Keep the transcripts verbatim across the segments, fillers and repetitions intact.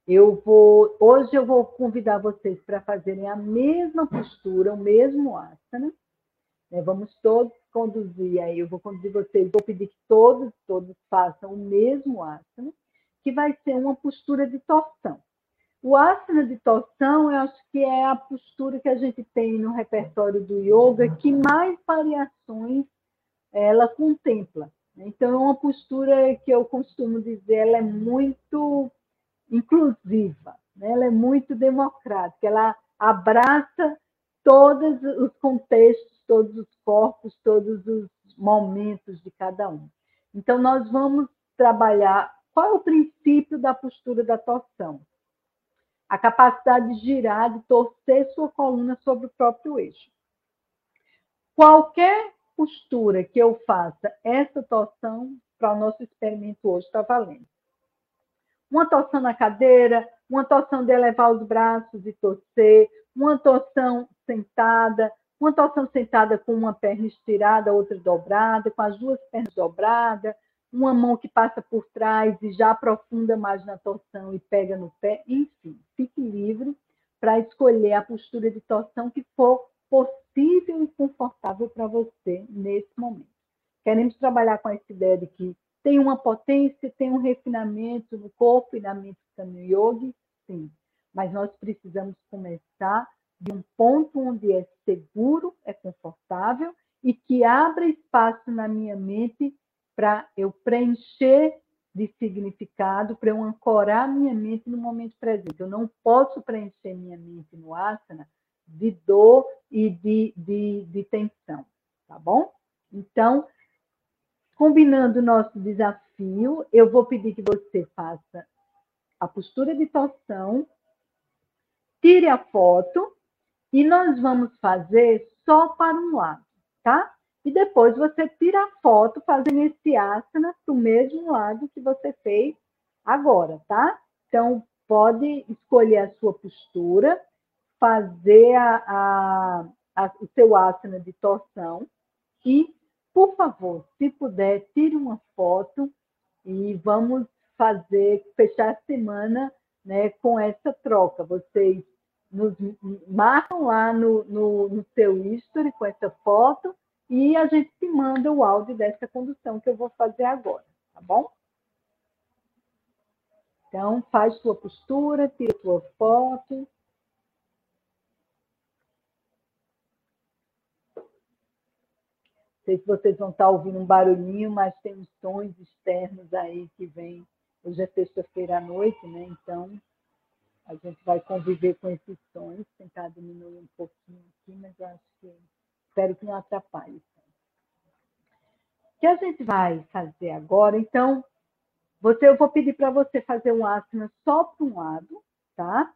Eu vou, hoje eu vou convidar vocês para fazerem a mesma postura, o mesmo asana. Né? Vamos todos conduzir aí, eu vou conduzir vocês, vou pedir que todos, todos façam o mesmo asana, que vai ser uma postura de torção. O asana de torção, eu acho que é a postura que a gente tem no repertório do yoga que mais variações ela contempla. Então, é uma postura que eu costumo dizer, ela é muito inclusiva, né? Ela é muito democrática, ela abraça todos os contextos, todos os corpos, todos os momentos de cada um. Então, nós vamos trabalhar qual é o princípio da postura da torção? A capacidade de girar, de torcer sua coluna sobre o próprio eixo. Qualquer postura que eu faça essa torção, para o nosso experimento hoje, está valendo. Uma torção na cadeira, uma torção de elevar os braços e torcer, uma torção sentada, uma torção sentada com uma perna estirada, outra dobrada, com as duas pernas dobradas, uma mão que passa por trás e já aprofunda mais na torção e pega no pé, enfim, fique livre para escolher a postura de torção que for possível e confortável para você nesse momento. Queremos trabalhar com essa ideia de que tem uma potência, tem um refinamento no corpo e na mente no yoga, sim. Mas nós precisamos começar de um ponto onde é seguro, é confortável e que abra espaço na minha mente para eu preencher de significado, para eu ancorar minha mente no momento presente. Eu não posso preencher minha mente no asana de dor e de, de, de tensão, tá bom? Então, combinando o nosso desafio, eu vou pedir que você faça a postura de torção, tire a foto e nós vamos fazer só para um lado, tá? E depois você tira a foto fazendo esse asana para o mesmo lado que você fez agora, tá? Então, pode escolher a sua postura, fazer a, a, a, o seu asana de torção e, por favor, se puder, tire uma foto e vamos fazer, fechar a semana, né, com essa troca. Vocês nos marcam lá no, no, no seu history com essa foto e a gente te manda o áudio dessa condução que eu vou fazer agora, tá bom? Então, faz sua postura, tira sua foto. Não sei se vocês vão estar ouvindo um barulhinho, mas tem uns sons externos aí que vêm. Hoje é sexta-feira à noite, né? Então, a gente vai conviver com esses sons, tentar diminuir um pouquinho aqui, mas eu acho que espero que não atrapalhe. O que a gente vai fazer agora, então, você, eu vou pedir para você fazer um asana só para um lado, tá?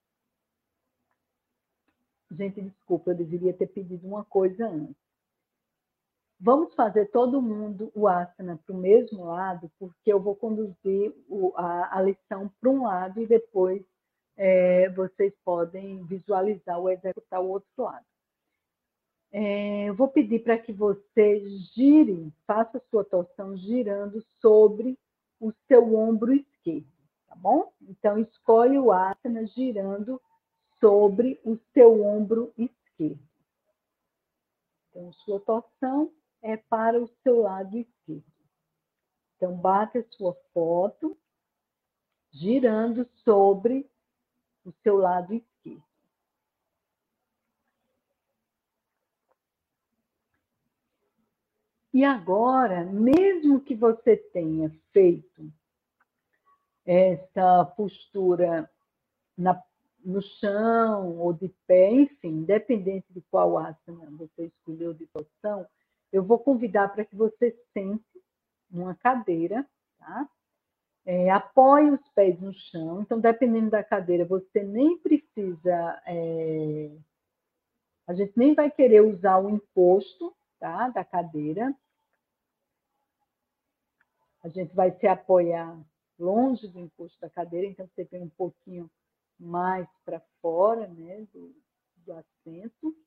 Gente, desculpa, eu deveria ter pedido uma coisa antes. Vamos fazer todo mundo o asana para o mesmo lado, porque eu vou conduzir o, a, a lição para um lado e depois é, vocês podem visualizar ou executar o outro lado. É, eu vou pedir para que você gire, faça a sua torção girando sobre o seu ombro esquerdo, tá bom? Então, escolhe o asana girando sobre o seu ombro esquerdo. Então, sua torção é para o seu lado esquerdo. Então, bate a sua foto girando sobre o seu lado esquerdo. E agora, mesmo que você tenha feito essa postura na, no chão ou de pé, enfim, independente de qual asana você escolheu de torção, eu vou convidar para que você sente numa cadeira, tá? É, apoie os pés no chão. Então, dependendo da cadeira, você nem precisa... É, a gente nem vai querer usar o encosto, tá, da cadeira. A gente vai se apoiar longe do encosto da cadeira, então você vem um pouquinho mais para fora, né, do, do assento.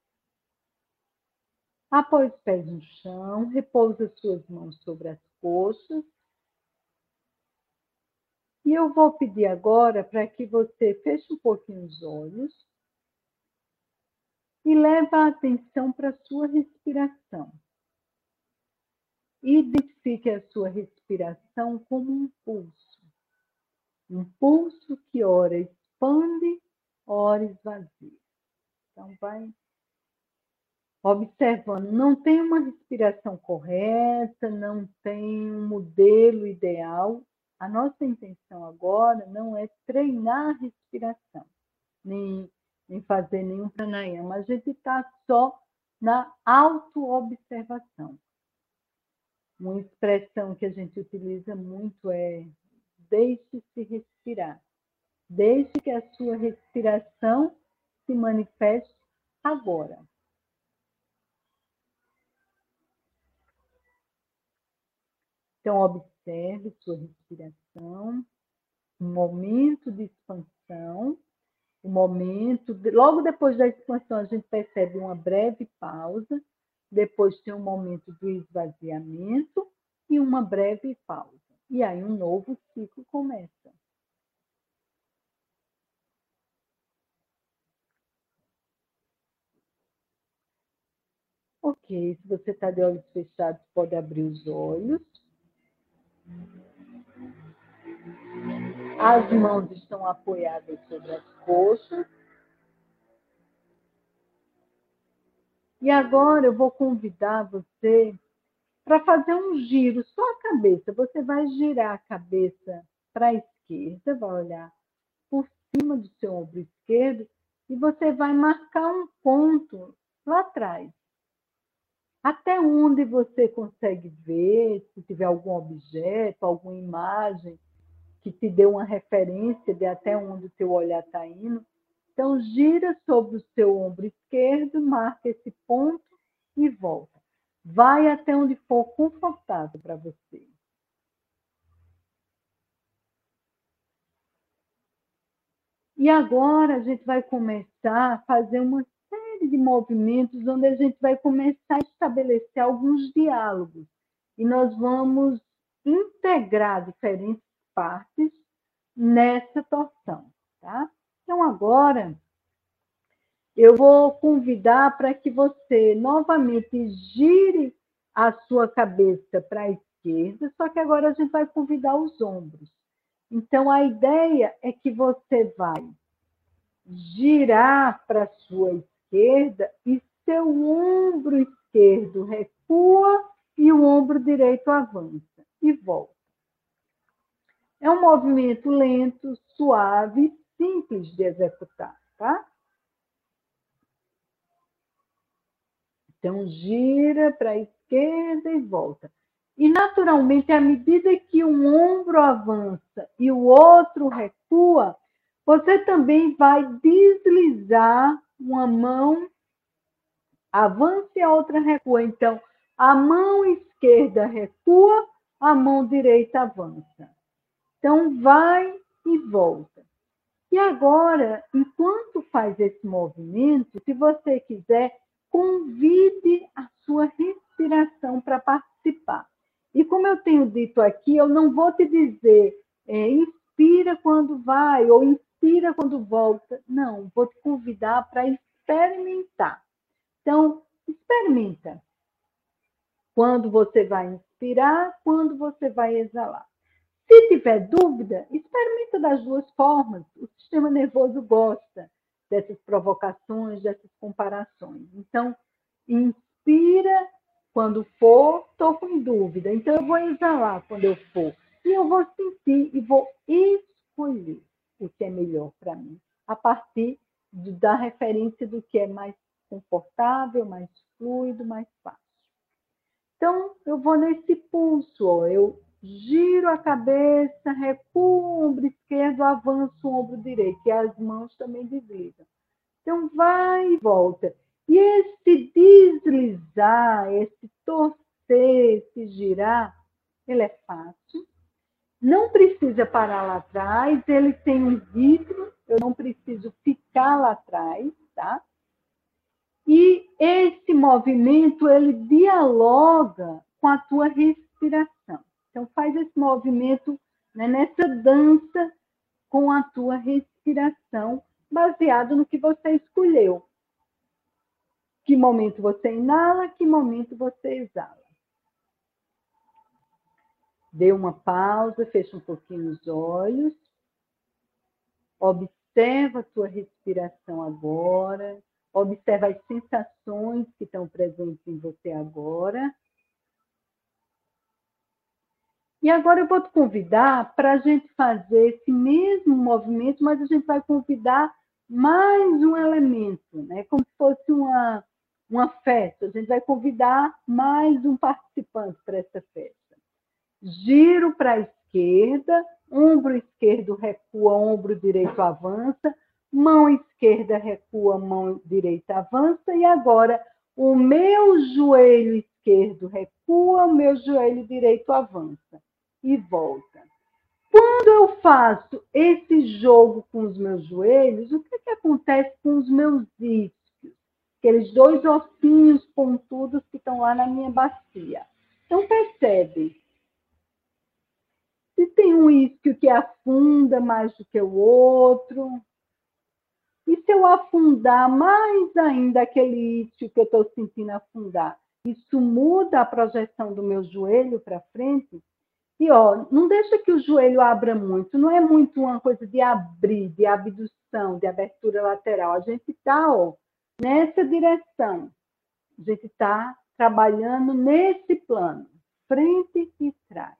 Apoie os pés no chão, repousa as suas mãos sobre as coxas. E eu vou pedir agora para que você feche um pouquinho os olhos e leve a atenção para a sua respiração. Identifique a sua respiração como um pulso. Um pulso que ora expande, ora esvazia. Então, vai observando. Não tem uma respiração correta, não tem um modelo ideal. A nossa intenção agora não é treinar a respiração, nem, nem fazer nenhum pranayama. A gente está só na auto-observação. Uma expressão que a gente utiliza muito é deixe-se respirar. Deixe que a sua respiração se manifeste agora. Então, observe sua respiração, um momento de expansão, um momento, de, logo depois da expansão a gente percebe uma breve pausa, depois tem um momento do esvaziamento e uma breve pausa. E aí um novo ciclo começa. Ok, se você está de olhos fechados, pode abrir os olhos. As mãos estão apoiadas sobre as coxas. E agora eu vou convidar você para fazer um giro, só a cabeça. Você vai girar a cabeça para a esquerda, vai olhar por cima do seu ombro esquerdo e você vai marcar um ponto lá atrás. Até onde você consegue ver, se tiver algum objeto, alguma imagem que te dê uma referência de até onde o seu olhar está indo. Então, gira sobre o seu ombro esquerdo, marca esse ponto e volta. Vai até onde for confortável para você. E agora a gente vai começar a fazer uma série de movimentos onde a gente vai começar a estabelecer alguns diálogos. E nós vamos integrar diferentes partes nessa torção, tá? Então, agora, eu vou convidar para que você novamente gire a sua cabeça para a esquerda, só que agora a gente vai convidar os ombros. Então, a ideia é que você vai girar para a sua esquerda e seu ombro esquerdo recua e o ombro direito avança e volta. É um movimento lento, suave, simples de executar, tá? Então, gira para a esquerda e volta. E, naturalmente, à medida que um ombro avança e o outro recua, você também vai deslizar uma mão, avança e a outra recua. Então, a mão esquerda recua, a mão direita avança. Então, vai e volta. E agora, enquanto faz esse movimento, se você quiser, convide a sua respiração para participar. E como eu tenho dito aqui, eu não vou te dizer é, inspira quando vai ou inspira quando volta. Não, vou te convidar para experimentar. Então, experimenta. Quando você vai inspirar, quando você vai exalar. Se tiver dúvida, experimenta das duas formas. O sistema nervoso gosta dessas provocações, dessas comparações. Então, inspira quando for, estou com dúvida. Então, eu vou exalar quando eu for. E eu vou sentir e vou escolher o que é melhor para mim, a partir da referência do que é mais confortável, mais fluido, mais fácil. Então, eu vou nesse pulso, ó, eu giro a cabeça, recuo o ombro esquerdo, avanço o ombro direito, e as mãos também deslizam. Então, vai e volta. E esse deslizar, esse torcer, esse girar, ele é fácil. Não precisa parar lá atrás, ele tem um ritmo, eu não preciso ficar lá atrás, tá? E esse movimento, ele dialoga com a tua respiração. Então, faz esse movimento né? Nessa dança com a tua respiração, baseado no que você escolheu. Que momento você inala, que momento você exala. Dê uma pausa, fecha um pouquinho os olhos. Observa a tua respiração agora. Observa as sensações que estão presentes em você agora. E agora eu vou te convidar para a gente fazer esse mesmo movimento, mas a gente vai convidar mais um elemento, né? Como se fosse uma, uma festa. A gente vai convidar mais um participante para essa festa. Giro para a esquerda, ombro esquerdo recua, ombro direito avança, mão esquerda recua, mão direita avança, e agora o meu joelho esquerdo recua, o meu joelho direito avança e volta. Quando eu faço esse jogo com os meus joelhos, o que, que acontece com os meus isquios? Aqueles dois ossinhos pontudos que estão lá na minha bacia. Então, percebe. Se tem um isquio que afunda mais do que o outro, e se eu afundar mais ainda aquele isquio que eu estou sentindo afundar, isso muda a projeção do meu joelho para frente? E ó, não deixa que o joelho abra muito, não é muito uma coisa de abrir, de abdução, de abertura lateral. A gente está nessa direção, a gente está trabalhando nesse plano, frente e trás.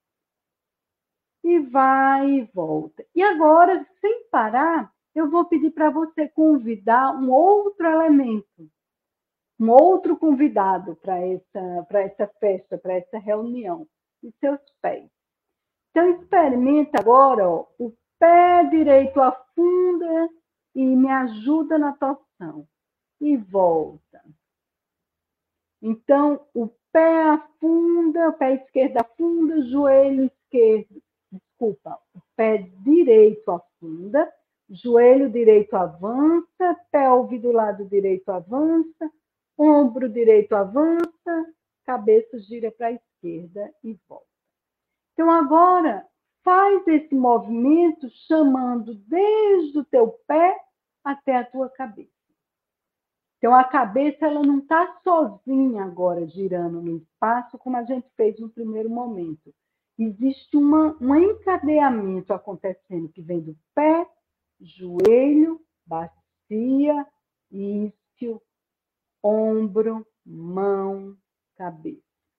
E vai e volta. E agora, sem parar, eu vou pedir para você convidar um outro elemento, um outro convidado para essa, para essa festa, para essa reunião, os seus pés. Então, experimenta agora, ó, o pé direito afunda e me ajuda na torção. E volta. Então, o pé afunda, o pé esquerdo afunda, o joelho esquerdo, desculpa, o pé direito afunda, joelho direito avança, pelve do lado direito avança, ombro direito avança, cabeça gira para a esquerda e volta. Então, agora, faz esse movimento chamando desde o teu pé até a tua cabeça. Então, a cabeça ela não está sozinha agora girando no espaço, como a gente fez no primeiro momento. Existe uma, um encadeamento acontecendo que vem do pé, joelho, bacia, isquio, ombro, mão, cabeça.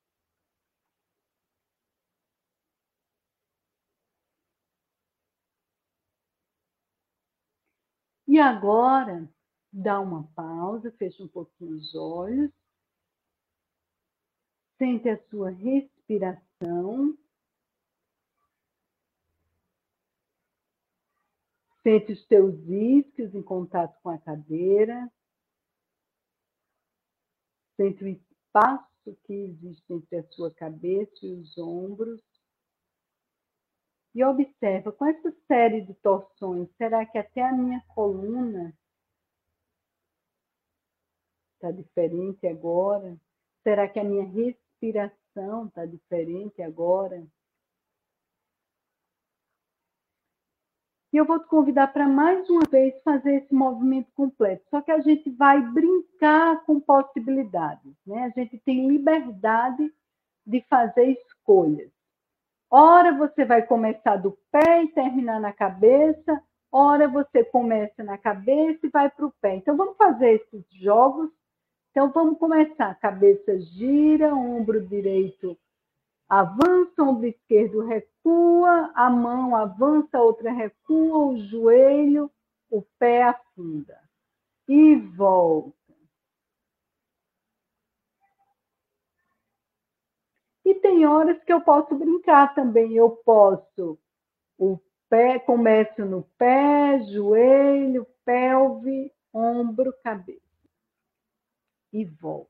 E agora, dá uma pausa, fecha um pouquinho os olhos. Sente a sua respiração. Sente os teus isquios em contato com a cadeira. Sente o espaço que existe entre a sua cabeça e os ombros. E observa, com essa série de torções, será que até a minha coluna está diferente agora? Será que a minha respiração está diferente agora? E eu vou te convidar para mais uma vez fazer esse movimento completo. Só que a gente vai brincar com possibilidades, né? A gente tem liberdade de fazer escolhas. Ora você vai começar do pé e terminar na cabeça, ora você começa na cabeça e vai para o pé. Então vamos fazer esses jogos. Então vamos começar. Cabeça gira, ombro direito avança, ombro esquerdo recua, a mão avança, a outra recua, o joelho, o pé afunda. E volta. E tem horas que eu posso brincar também. Eu posso, o pé, começo no pé, joelho, pelve, ombro, cabeça. E volto.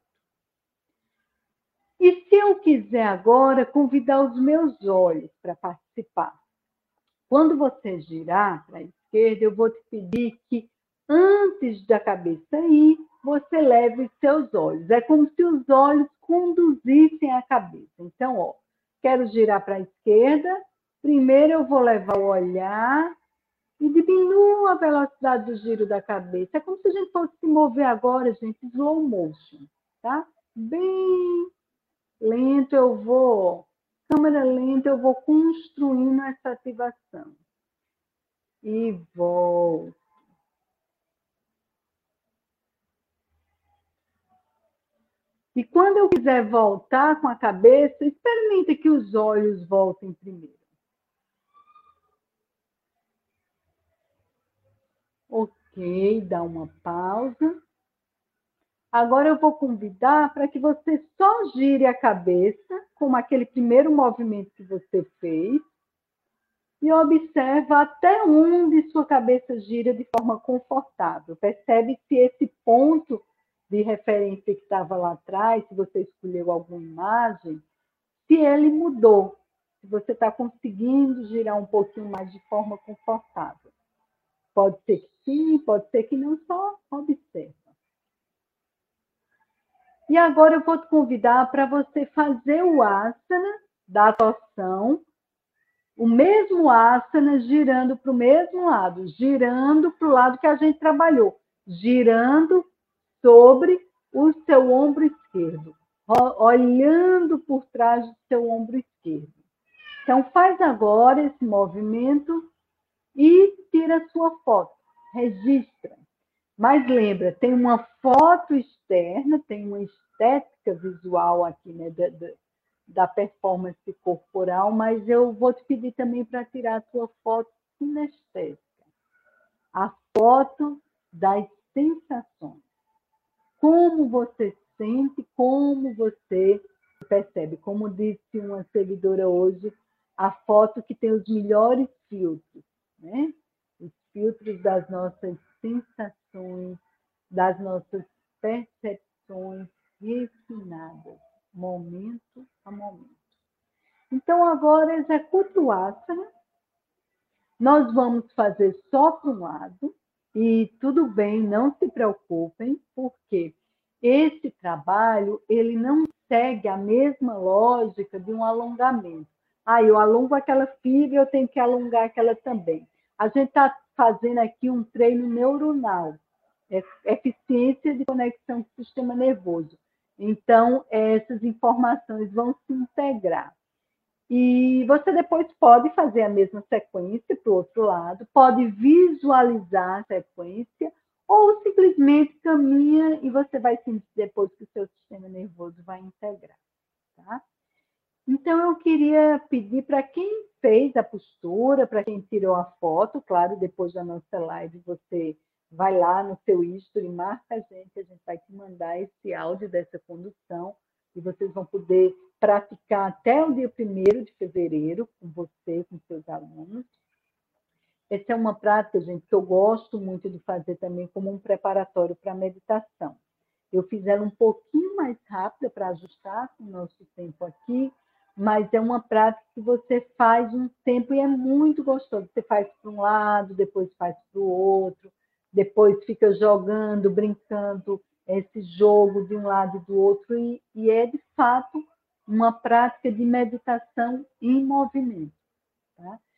E se eu quiser agora convidar os meus olhos para participar? Quando você girar para a esquerda, eu vou te pedir que antes da cabeça ir, você leve os seus olhos. É como se os olhos conduzissem a cabeça. Então, ó, quero girar para a esquerda, Primeiro eu vou levar o olhar e diminuo a velocidade do giro da cabeça. É como se a gente fosse se mover agora, gente, slow motion, tá? Bem lento eu vou, câmera lenta, eu vou construindo essa ativação. E volto. E quando eu quiser voltar com a cabeça, experimenta que os olhos voltem primeiro. Ok, dá uma pausa. Agora eu vou convidar para que você só gire a cabeça, como aquele primeiro movimento que você fez, e observa até onde sua cabeça gira de forma confortável. Percebe se esse ponto de referência que estava lá atrás, se você escolheu alguma imagem, se ele mudou, se você está conseguindo girar um pouquinho mais de forma confortável. Pode ser que sim, pode ser que não, só observa. E agora eu vou te convidar para você fazer o asana da torção, o mesmo asana girando para o mesmo lado, girando para o lado que a gente trabalhou, girando sobre o seu ombro esquerdo, olhando por trás do seu ombro esquerdo. Então, faz agora esse movimento e tira a sua foto, registra. Mas lembra, tem uma foto externa, tem uma estética visual aqui, né, da, da, da performance corporal, mas eu vou te pedir também para tirar a tua foto sinestésica. A foto das sensações. Como você sente, como você percebe. Como disse uma seguidora hoje, a foto que tem os melhores filtros, né? Os filtros das nossas sensações, das nossas percepções refinadas, momento a momento. Então, agora, executa o asana. Nós vamos fazer só para um lado, e tudo bem, não se preocupem, porque esse trabalho, ele não segue a mesma lógica de um alongamento. Ah, eu alongo aquela fibra, eu tenho que alongar aquela também. A gente está fazendo aqui um treino neuronal, eficiência de conexão com o sistema nervoso. Então, essas informações vão se integrar. E você depois pode fazer a mesma sequência para o outro lado, pode visualizar a sequência, ou simplesmente caminha e você vai sentir depois que o seu sistema nervoso vai integrar. Tá? Então, eu queria pedir para quem fez a postura, para quem tirou a foto, claro, depois da nossa live, você vai lá no seu history, marca a gente, a gente vai te mandar esse áudio dessa condução, e vocês vão poder praticar até o dia primeiro de fevereiro com você, com seus alunos. Essa é uma prática, gente, que eu gosto muito de fazer também como um preparatório para a meditação. Eu fiz ela um pouquinho mais rápida para ajustar com o nosso tempo aqui, mas é uma prática que você faz um tempo e é muito gostoso. Você faz para um lado, depois faz para o outro, depois fica jogando, brincando esse jogo de um lado e do outro, e, e é, de fato, uma prática de meditação em movimento. Tá?